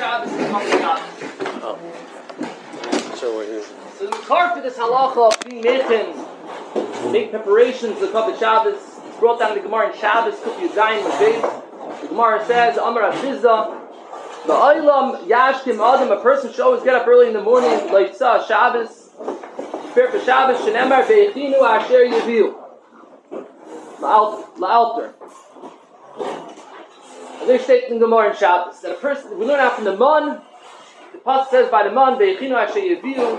Shabbos and Chodesh Shabbos. Oh. So we're here. So the car for this halacha of being mechin, make preparations for Chodesh Shabbos. It's brought down in the Gemara in Shabbos, Kuf Yudzayin Mabez. The Gemara says, Amar Avizda, the Olam Yashkim Adam, a person should always get up early in the morning, like Shabbos, prepare for Shabbos, Shenemar Ve'echinu Asher Yeviu. La'alter. They're stating in the Gemara in Shabbos that a person, we learn out from the Mon, the Pasuk says by the Mon, Ve'echinu Asher Yeviu,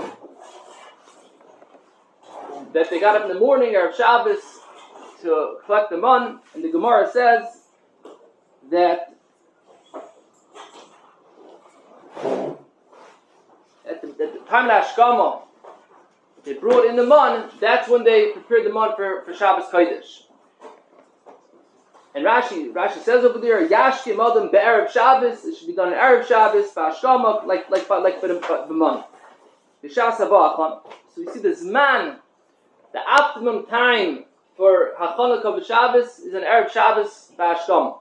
that they got up in the morning of Shabbos to collect the Mon, and the Gemara says that at the time of Ashkama, they brought in the Mon, that's when they prepared the Mon for Shabbos Kodesh. And Rashi says over there, Yashkim Adam be'erev Shabbos, it should be done in Erev Shabbos, Ashkama, like for the Mon. The Shas Havachon. So we see the Zman, the optimum time for Hachanah of Shabbos is an Erev Shabbos Ashkama.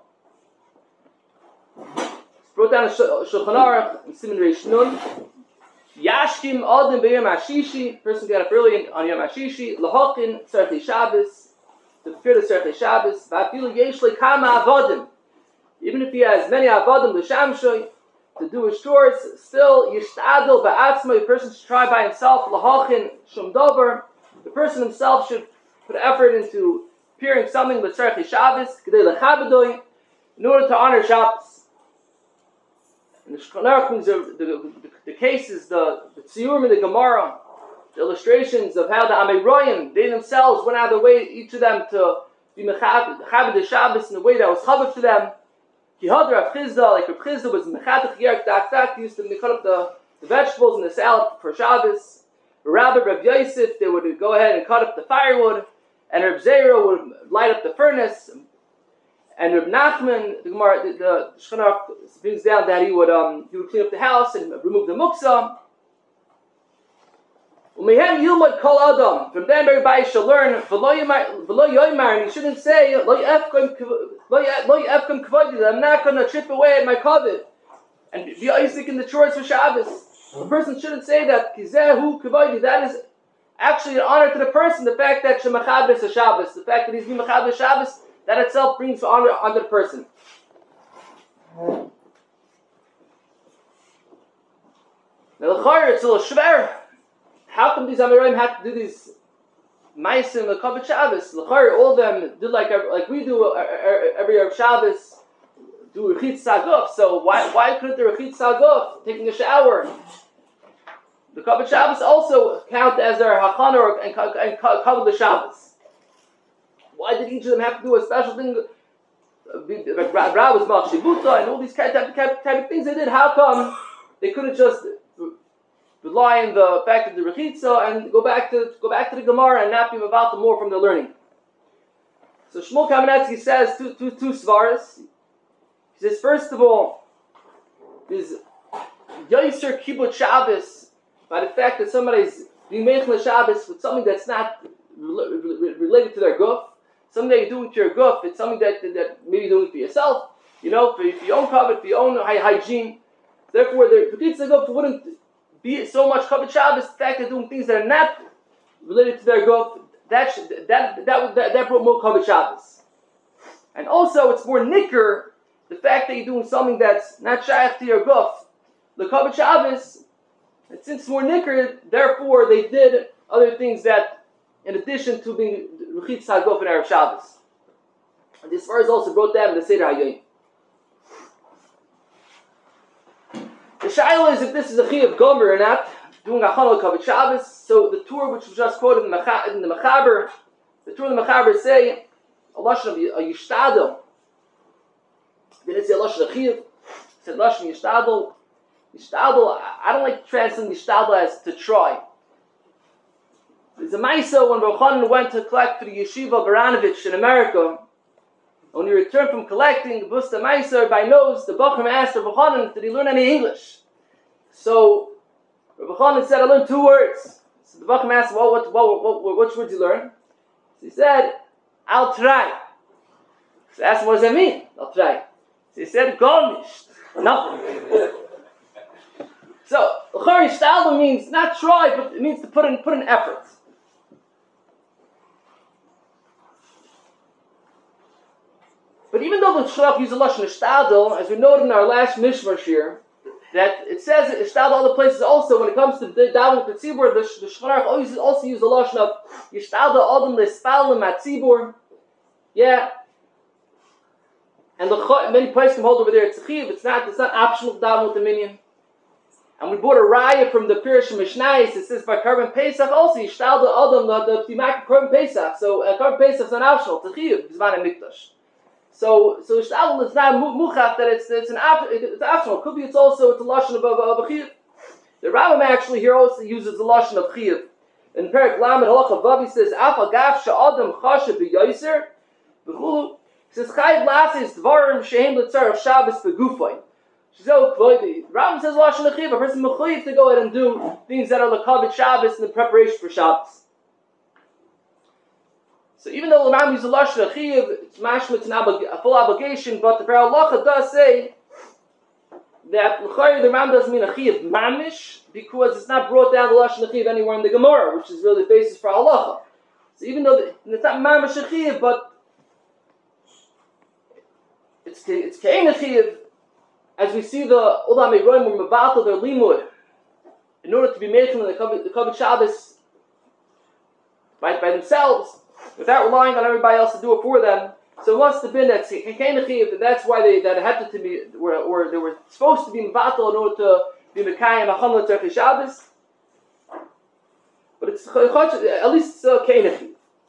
Brought down a Shulchan Aruch in Siman Reish Nun. Yashkim Adam b'Yom Hashishi. Person got up early on Yom Hashishi. Lahakin Tzarchei Shabbos. To prepare the Tzarchei Shabbos. Va'afilu yesh lekama avodim. Even if he has many avodim l'shamshoy to do his chores, still yishtadel ba'atzma. The person should try by himself. Lahachin shum dover. The person himself should put effort into preparing something with Tzarchei Shabbos. K'dei lechabedoy, in order to honor Shabbos. And the Shulchan Aruch brings the cases, the tziyurim in the Gemara, the illustrations of how the Ameroyim, they themselves went out of their way, each of them, to be mechabed the Shabbos in a way that was chavod for them. Kihad Rav Chizda, like Rav Chizda was mechabed chiyarek dak, used to cut up the vegetables and the salad for Shabbos. Rabbi Rav Yosef, they would go ahead and cut up the firewood, and Rav Zera would light up the furnace. And Reb Nachman, the Gemara, the Shulchan Aruch brings down that he would clean up the house and remove the muksa. Umehem yilmod kol adam. From them, everybody shall learn. V'lo yoymar, and he shouldn't say lo yefkem kavod. I'm not going to chip away at my kavod and be Isaac in the chores for Shabbos. A person shouldn't say that kizehu kavod. That is actually an honor to the person. The fact that shemachabes a Shabbos, the fact that he's being machabes Shabbos, that itself brings honor on the person. Now the chayr, it's a little shver. How come these Amoraim have to do these ma'asim the Kavod Shabbos? The chayr, all of them do like we do every Erev Shabbos, do Rechitz Saguf. So why couldn't the Rechitz Saguf, taking a shower, the Kavod Shabbos also count as their Hachanah and Kavod the Shabbos? Why did each of them have to do a special thing? Ra was Malchibuta and all these type of things they did. How come they couldn't just rely on the fact of the Rechitza and go back to the Gemara and not be about the more from their learning? So Shmuel Kamenetsky says two svaras. He says, first of all, is Yoser Kibbutz Shabbos by the fact that somebody's being meichel Shabbos with something that's not related to their guf. Something that you're doing to your guf, it's something that maybe you're doing for yourself, for your own covet, for your own hygiene. Therefore, the Rechitza guf wouldn't be so much Kavod Shabbos. The fact they're doing things that are not related to their guf, that brought more Kavod Shabbos. And also, it's more nicker, the fact that you're doing something that's not shaykh to your guf. The Kavod Shabbos, and since it's more nicker, therefore they did other things that, in addition to being Rechitz HaGuf and Erev Shabbos. And this verse also brought down in the Seder HaYom. The Shaila is if this is a Chiyuv Gomer or not, doing Hachanah Kavod Shabbos. So the Torah which was just quoted in the Mechaber, the Torah in the Mechaber say, a Lashon of Yishtadel. They didn't say a Lashon of Chiyuv, it said Lashon Yishtadel. Yishtadel, I don't like translating Yishtadel as to try. There's a Maisa when Rav Chanan went to collect for the Yeshiva Baranovich in America. When he returned from collecting, Busta Maisa, everybody knows, the Bachram asked Rav Chanan, did he learn any English? So Rav Chanan said, I learned 2 words. So the Bachram asked, which words did you learn? So he said, I'll try. So I asked him, what does that mean? I'll try. So he said, Gar nicht. Nothing. L'chari Yishtaldu means not try, but it means to put in effort. But even though the Shulach uses the Lashon Yishtaldu, as we noted in our last Mishmar here, that it says Yishtaldu other places also, when it comes to the davening to Tzibur, the Shulchan Aruch also use the Lashon of Yishtaldu Adam L'Ispalim at Tzibur. Yeah. And many places hold over there, it's chiv, it's not optional to daven with the minyan. And we brought a raya from the Pirush Mishnayos. It says by Karban Pesach also Yishtaldu Adam the Timak Karban Pesach. So Karban Pesach is not optional. It's chiv, B'zman Mikdash. So Yishtaldu is not muchach that it's optional. Could be it's a lashon of a chiv. The Rambam actually here also uses the lashon of chiv. In Perek Lamed Halacha Vav he says Af Agav Sha'adam Chashav B'Yoser B'Chulu. He says Chayiv Lasis Dvarim Shehem L'Tzar of Shabbos B'Gufay. So the Rambam says lashon of chiv. A person mechuyev to go ahead and do things that are l'kavod Shabbos in the preparation for Shabbos. So even though the Rambam uses the lashon of chiv, it's mashma, it's a full obligation. But the Biur Halacha does say that the Rambam doesn't mean a chiv mamish because it's not brought down the lashon of chiv anywhere in the Gemara, which is really the basis for halacha. So even though it's not mamish a chiv, but it's kein a chiv. As we see the Olam Eiroim or Mebatel their limud, in order to be making the Kavod Shabbos by themselves, without relying on everybody else to do it for them. So it must have been that that's why that had to be, or they were supposed to be Mebatel in order to be Mekayim Achon L'Tzarchei Shabbos. But it's at least it's Kein.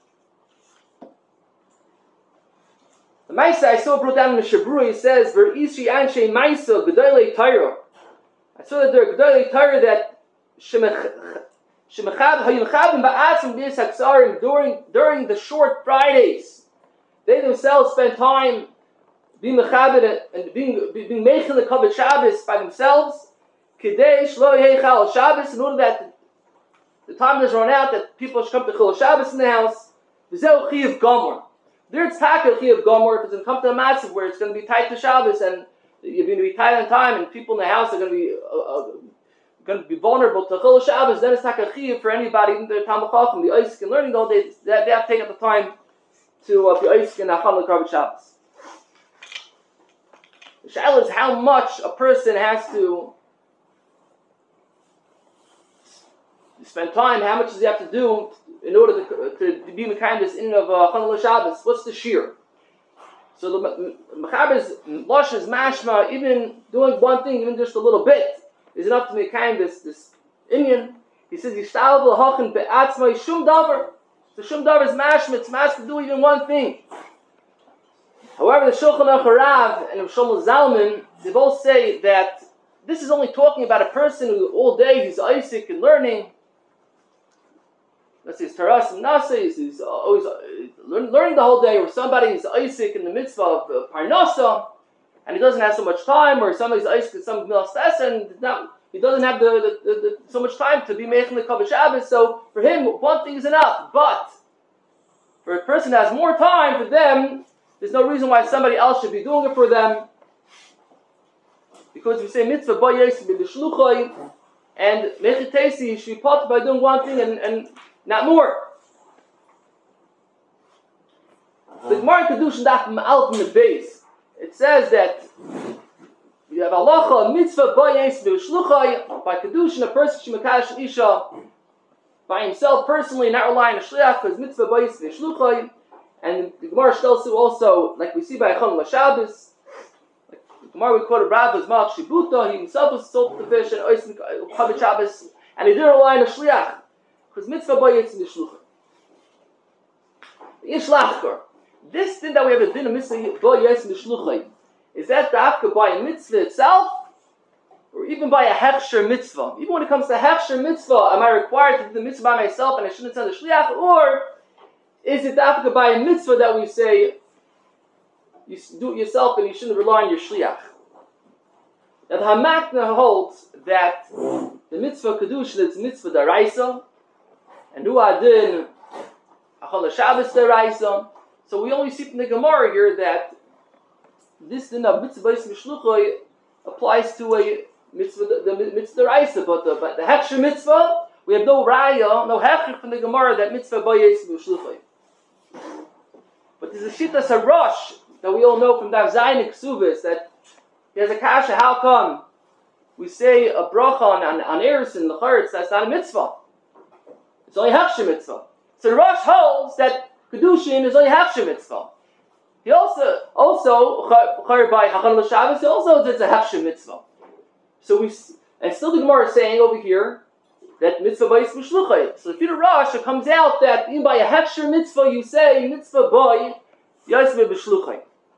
The Maisa I saw brought down in the Shabru, he says, "V'Ishi Anshe Maisa Gedolei Torah." I saw that there are Gedolei Torah that Shemechad Hayimchabim Ba'atzim B'Yis Haksarim during the short Fridays. They themselves spend time being mechabed and being meichel the Kavod Shabbos by themselves. Kidei Shlo Yeichal Shabbos, in order that the time doesn't run out, that people should come to Chil Shabbos in the house. V'Zeu Chiyav Gomer. There it's taka Chiyav Gomer if it's going to come to a massive where it's going to be tight to Shabbos and you're going to be tight on time and people in the house are going to be vulnerable to Chil Shabbos. Then it's taka Chiyav for anybody, even the Talmud Chacham, the Isaac and learning all day. They have to take up the time to be Isaac and Achal L'Kavod Shabbos. The shaila is how much a person has to spend time. How much does he have to do in order to be Mekayim in of Chanukah Shabbos? What's the shear? So the Mechaber's Lashon is mashma, even doing one thing, even just a little bit, is enough to Mekayim this Inyan. He says, Yishtal v'l'hachin be'atzmai shum davar. So shum davar is mashma, it's mashma to do even one thing. However, the Shulchan Aruch Harav and Shlomo Zalman, they both say that this is only talking about a person who all day he's Isaac and learning. Let's say it's Taras and Nasa, he's always learning the whole day, or somebody is Isaac in the mitzvah of Parnasa, and he doesn't have so much time, or somebody's Isaac in some Milas and he doesn't have the so much time to be making the Kavod Shabbos, so for him, one thing is enough. But for a person that has more time, for them, there's no reason why somebody else should be doing it for them. Because we say mitzvah ba yosef b'shluchai, and mechitesi should be taught by doing one thing and not more. The Gemara in Kedushin Daf Ma'alef in the base, it says that you have halacha mitzvah ba yosef b'shluchai. By Kedushin, a person should mekadosh isha by himself personally, not relying on a shliach, because mitzvah ba yosef b'shluchai. And the Gemara tells you also, like we see by Chanukah Shabbos, like the Gemara we quoted Rabba's Malach Shibuta, he himself was sold the fish and Kavod Shabbos, and he didn't rely on a shliach, because mitzvah ba yosef b'shluchai. Yishlachkar. This thing that we have a din of mitzvah ba yosef b'shluchai, is that dafka by a mitzvah itself, or even by a hechsher mitzvah? Even when it comes to hechsher mitzvah, am I required to do the mitzvah by myself and I shouldn't send the shliach, or is it after by a mitzvah that we say you do it yourself and you shouldn't rely on your shliach? Now the Hamakna holds that the mitzvah kedusha is mitzvah daraisa, and hu adin achal Shabbos daraisa. So we only see from the Gemara here that this din of mitzvah b'shluchai applies to a mitzvah, the mitzvah Raisa, but the Hechsher mitzvah, we have no Raya, no Hechsher from the Gemara that mitzvah Bayis B'Shluchai. But there's a Shittas HaRosh that we all know from Dav Zayin and Ksubis that there's a kasha. How come we say a bracha on Eris and the Charetz? That's not a mitzvah. It's only Hechsher mitzvah. So the Rosh holds that Kedushin is only Hechsher mitzvah. He also Charetz by Hachan L'Shabbos. He also does a Hechsher mitzvah. So and still the Gemara is saying over here that mitzvah Bayis B'Shluchai. So if you do Rosh, it comes out that even by a Hechsher mitzvah you say mitzvah Bay Yismeh B'Shluchai.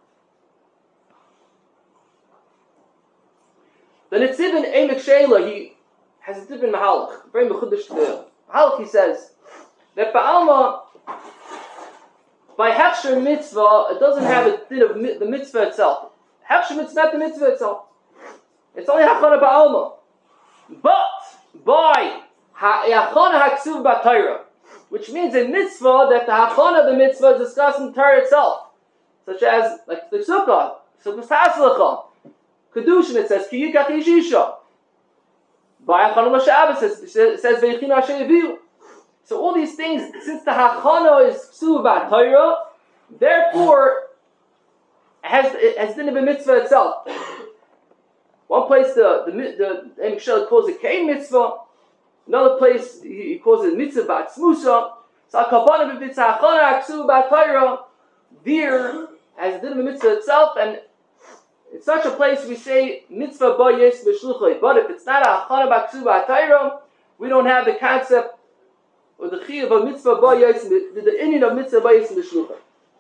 The Nitzivin Eimek Sheila, he has a different mahalach, very mechudesh to the mahalach. He says that Ba'alma, by Hechsher mitzvah, it doesn't have a din of the mitzvah itself. Hechsher mitzvah, not the mitzvah itself. It's only Hachana Ba'alma. But by Hachana Haksuv B'Torah, which means a mitzvah that the Hachana of the mitzvah is discussed in the Torah itself, such as like the Sukkah Taslecha. Kedushin, it says, Ki yikach yishisha. By Hachana L'Shabbos, it says, V'yechinu asher yaviu. So all these things, since the Hachana is Ksuv B'Torah, therefore, it has din of a mitzvah itself. One place, the Eimek Sheila calls it Kein mitzvah. Another place, he calls it mitzvah b'atzmusa. So HaKavanah b'mitzvah Hachana Ksuv B'Torah, there has din of a mitzvah itself, and in such a place we say mitzvah Bayis B'Shluchai. But if it's not a Hachana B'Ksuv B'Torah, we don't have the concept or the chiyuv of mitzvah Bayis, the inyan of mitzvah Bayis B'Shluchai.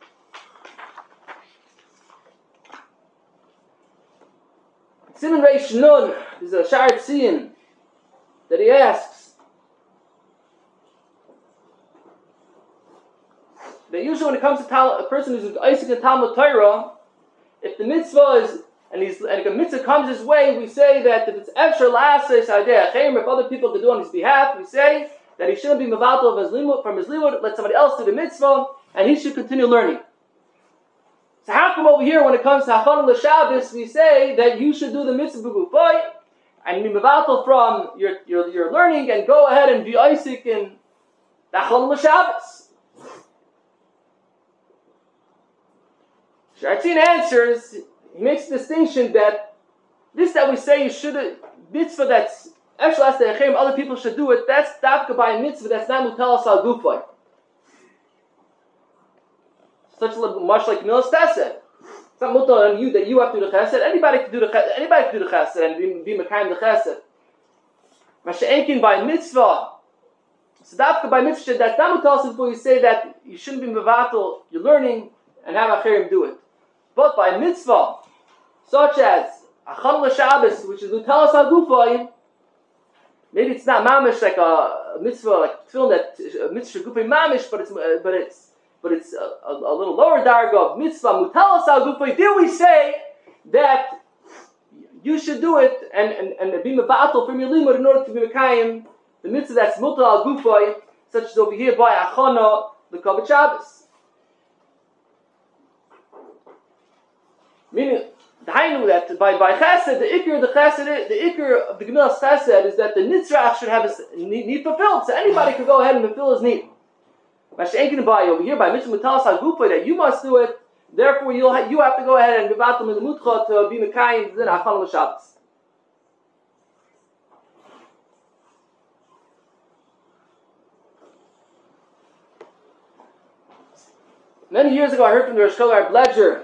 Siman Reish Nun, there's a Sha'ar Tzion that he asks that usually when it comes to a person who's Isaac and Talmud Torah, if the mitzvah is, and a mitzvah comes his way, we say that if it's Efshar La'aseh Sa'adeh Achayim, if other people can do on his behalf, we say that he shouldn't be mevatel from his limud, let somebody else do the mitzvah, and he should continue learning. So how come over here, when it comes to Hachana L'Shabbos, we say that you should do the mitzvah b'gufay, and be mevatel from your learning, and go ahead and be Isaac in the Hachana L'Shabbos? Shartin answers, he makes a distinction that this that we say you should, mitzvah that's actually other people should do it, that's dafka by a mitzvah that's not mutalas al gufay. Such much like Milas Chesed. It's not mutal on you that you have to do the chesed. Anybody can do the chesed and be mekayim the chesed. Masha'enkin by mitzvah. So dafka by mitzvah that's not mutalas before you say that you shouldn't be mevatel, you're learning, and have achirim do it. But by mitzvah, such as Hachana L'Shabbos, which is mutalas al gufay, maybe it's not mamish like a mitzvah, like tefillin that a mitzvah gufay mamish, but it's a little lower darga of mitzvah mutalas al gufay. There we say that you should do it and be mevatel from your limud in order to be mekayim the mitzvah that's mutal al gufay, such as over here by Hachana L'Kavod Shabbos. Meaning, the Hainu that by Chesed, the Iker of the Gemilas Chesed is that the Nitzrach should have his need fulfilled, so anybody can go ahead and fulfill his need. Masha'enkin by over here by Mitzvah Mutalas HaGufa that you must do it, therefore you have to go ahead and give out them in the Mutcha to be Mekayim then Hachana L'Shabbos. Many years ago I heard from the Rosh Kolar Bledger,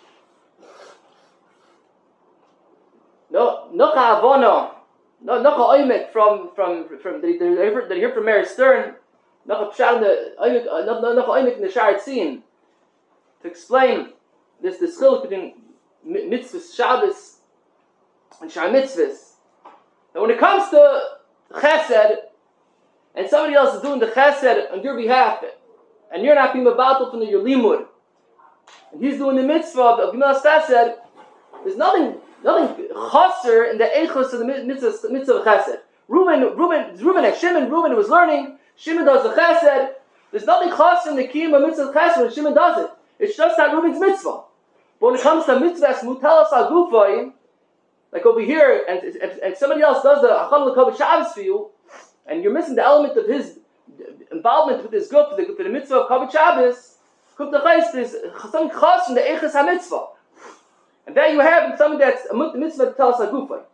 Nocha Avono, Nocha Oimek from that he heard from Mary Stern, Nocha Oimek in the Sha'ar Tzion, to explain this chiluk between mitzvahs Shabbos and Sha'ar mitzvahs. Now when it comes to chesed, and somebody else is doing the chesed on your behalf, and you're not being mevatel from your limud, and he's doing the mitzvah of Gemilas Chesed, there's nothing chaser in the echos of the mitzvah of chesed. Reuben and Shimon was learning. Shimon does the chesed. There's nothing chaser in the kiyum of mitzvah of chesed when Shimon does it. It's just not Reuben's mitzvah. But when it comes to mitzvahs mutalas al gufay, like over here, and somebody else does the Achal L'Kavod Shabbos for you, and you're missing the element of his involvement with his group for the mitzvah of Kavod Shabbos, there's something chas from the Eiches HaMitzvah. And there you have something that's a mitzvah to tell us Agufay.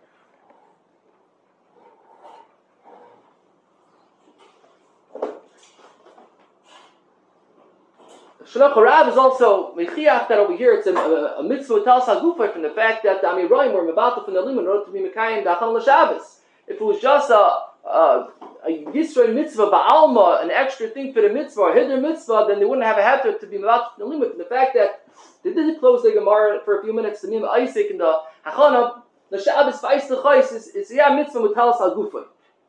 Shulchan Harav is also mechiach that over here it's a mitzvah tal sagufay from the fact that the Amiroim were mebatel from the limud in order to be mekayim da'achal l'Shabbos. If it was just a Yisrael mitzvah ba'alma, an extra thing for the mitzvah or hidden mitzvah, then they wouldn't have a heter to be mebatel from the limud. From the fact that they did close the Gemara for a few minutes, the Mim Isaac and the Hachana, the Shabbos feist the chayis is mitzvah mutal sagufay.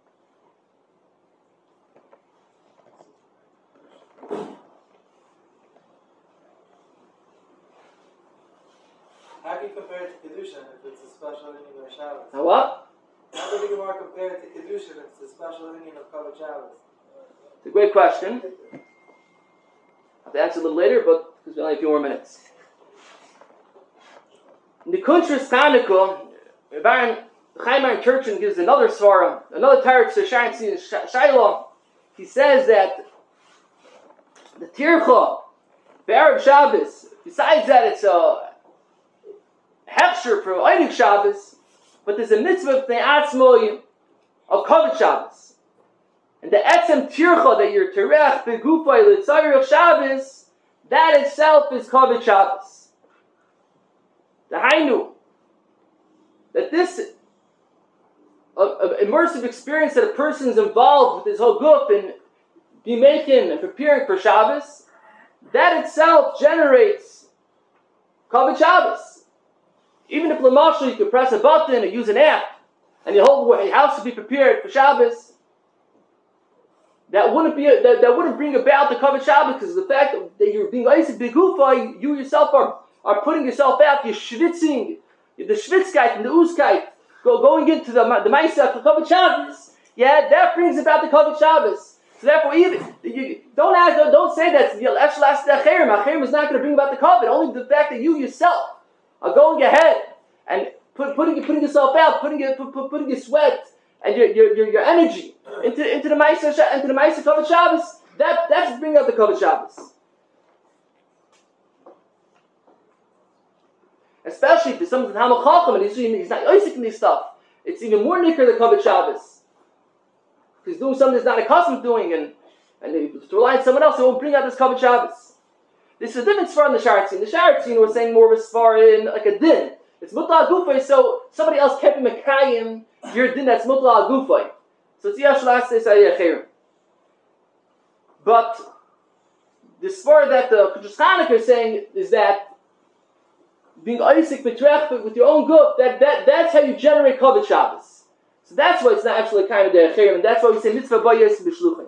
How do you compare it to Kedushin if it's a special inyan of Shabbos? Now what? How do the Gemara compare it to Kedushin if it's a special inyan of Kavod Shabbos? It's a great question. I'll have to answer a little later, but because we only have a few more minutes. In the Kuntras Tanakh, Baron Chaim Turchin gives another svara, another tarot to Sharon Shiloh. He says that the Tircha, B'Erev Shabbos, besides that it's a Hechsher for Einik Shabbos, but there's a mitzvah Atzmoy of Kavod Shabbos. And the Etzem Tircha that you're Terech Begufay L'Tzarech Shabbos, that itself is Kavod Shabbos. The Hainu, that this immersive experience that a person is involved with his whole guf in be making and preparing for Shabbos, that itself generates Kavod Shabbos. Even if Lamashal you could press a button or use an app and your whole house would be prepared for Shabbos, that wouldn't bring about the Kavod Shabbos, because the fact that you're being Isaac Begufa, you yourself are putting yourself out, you're schwitzing, the schwitzkeit and the uzkeit, going into the Maisa for Kavod Shabbos, that brings about the Kavod Shabbos. So therefore, don't say that Acherim is not going to bring about the Kavod. Only the fact that you yourself are going ahead and putting yourself out, putting your sweat and your energy into the Maisa Kavod Shabbos, that's bringing out the Kavod Shabbos. Especially if someone's in Hamel Chacham and he's not Isaac in this stuff, it's even more nicker than Kavod Shabbos. If he's doing something that's not accustomed to doing, and to rely on someone else, it won't bring out this Kavod Shabbos. This is a different svar in the Sharatzin. The Sharatzin was saying more of a svar in like a din. It's mutla agufay, so somebody else kept mekayim your din that's mutla agufay. So it's yashlas esayecherim. But the svar that the Kudrash Chanukah is saying is that being Isaac betrech with your own guf, that's how you generate Kavod Shabbos. So that's why it's not actually kind of derecherim, and that's why we say mitzvah bayis b'shluchim.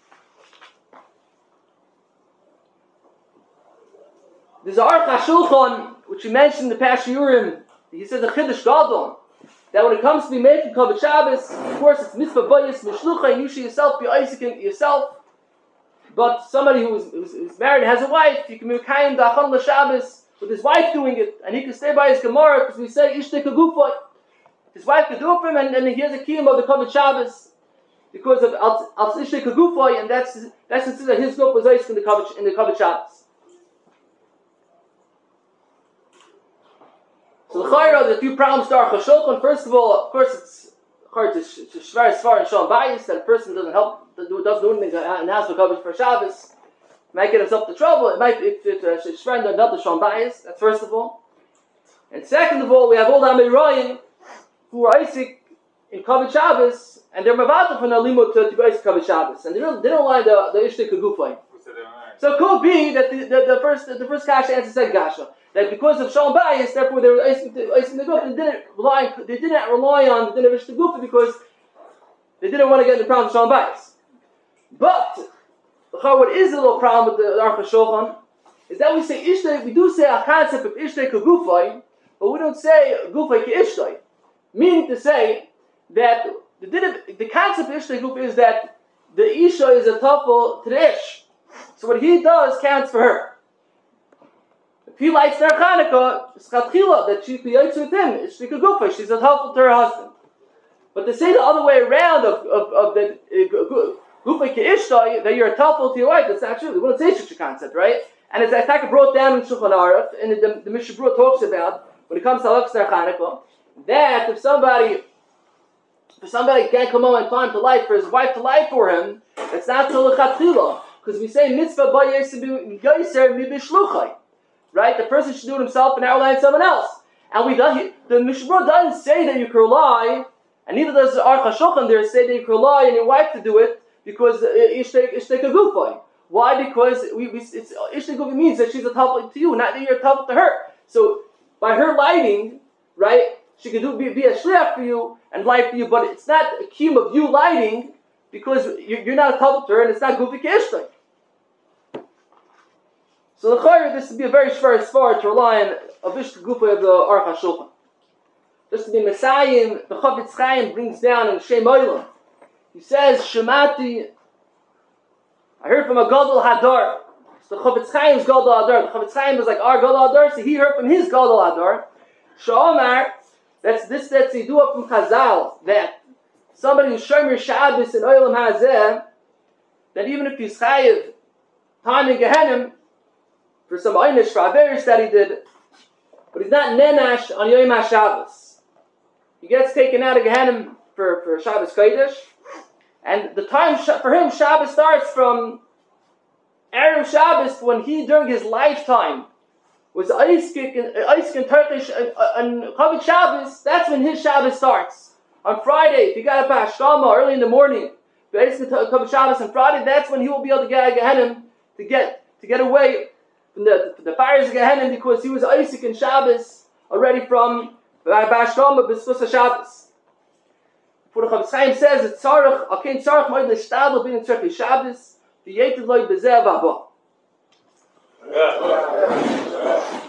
There's Aruch HaShulchan, which we mentioned in the past Shiurim. He says a Chiddush Gadol, that when it comes to be making Kavod Shabbos, of course it's mitzvah bayis b'shluchim, and you should yourself be Isaac yourself. But somebody who's married and has a wife, you can be Mekayim Da'achal L'Shabbos with his wife doing it, and he can stay by his Gemara, because we say Ishtei Kagufay. His wife could do it for him, and he has a kiyum of the Kavod Shabbos because of Al Ishtei Kagufay, and that's considered his group was Isaac in the Kavod Shabbos. So the Chayra, there's a few problems to Aruch HaShulchan. First of all, of course, it's a shvar and Shalom Bayis that a person doesn't do anything and has for Kavod for Shabbos, might get himself to trouble. It might if shvar doesn't help the Shalom Bayis. That's first of all. And second of all, we have all the Amiroyim who are Isaac in Kavod Shabbos, and they're mavatal from the limud to go Isaac Kavod Shabbos, and they don't like the Ishtei Kagufay. So it could be that the first kasha answer said gasha. That because of Shalom Bayis, therefore they were Isaac the Gufa, they didn't rely on the din of Ishtei Gufa because they didn't want to get in the problem of Shalom Bayis. But what is a little problem with the Aruch HaShulchan is that we do say a concept of Ishtei Kagufay, but we don't say Gufay K'Ishtei. Meaning to say that the concept of Ishtei Gufa is that the Isha is a tafel to the Ish. So what he does counts for her. If he lights their Chanukah, it's Chatchila that she creates with him. It's Shtika Gufa. She's helpful to her husband. But to say the other way around of the Gufa Ke'ishta, that you're helpful to your wife, that's not true. We wouldn't say such a concept, right? And as Ataka brought down in Shulchan Aruch, and the Mishnah Berurah talks about, when it comes to Halachas Ner Chanukah, that if somebody can't come home in time to light for his wife to light for him, it's not till Lechatchila. Because we say mitzvah ba yosem mibishluchai, right? The person should do it himself and not rely on someone else. And the Mishnah Berurah doesn't say that you can rely, and neither does the Aruch HaShulchan there say that you can rely on your wife to do it because ishtei kagufay. Why? Because ishtei kagufay means that she's a tafel to you, not that you're a tafel to her. So by her lighting, right, she can be a shliach for you and light for you, but it's not a kiyum of you lighting because you're not a tafel to her, and it's not gufi ke'ishtei. So the Chayr, this would be a very svara to rely on a Vishka Gufa of the Aruch HaShulchan. Just to be Messiah, the Chafetz Chaim brings down in Shem Olam. He says, Shemati, I heard from a Gadol Hadar. So the Chafetz Chaim's Gadol Hadar. The Chafetz Chaim was like our Gadol Hadar, so he heard from his Gadol Hadar. Sha'omar, that's Yidua from Chazal, that somebody who's Shomer Shabbos in Olam Hazeh, that even if he's Chayiv, time in Gehenim, for some einish for Averis that he did, but he's not nenash on Yom HaShabbos. He gets taken out of Gehenim for Shabbos Kodesh, and the time for him, Shabbos starts from Erev Shabbos, when he, during his lifetime, was Eiskin Turkish on Chavit Shabbos. That's when his Shabbos starts. On Friday, if he got up at Hashkama early in the morning, Eiskin Chavit Shabbos on Friday, that's when he will be able to get out of Gehenim to get away from the fires of Gehenim, because he was Isaac in Shabbos already from Bashkama B'Sfus Shabbos. For the Chafetz Chaim says it's Tzarech Akein Tzarech Moed L'Shtadel Bin Tzarech Shabbos V'Yetiv Loi B'Zeh V'Haba.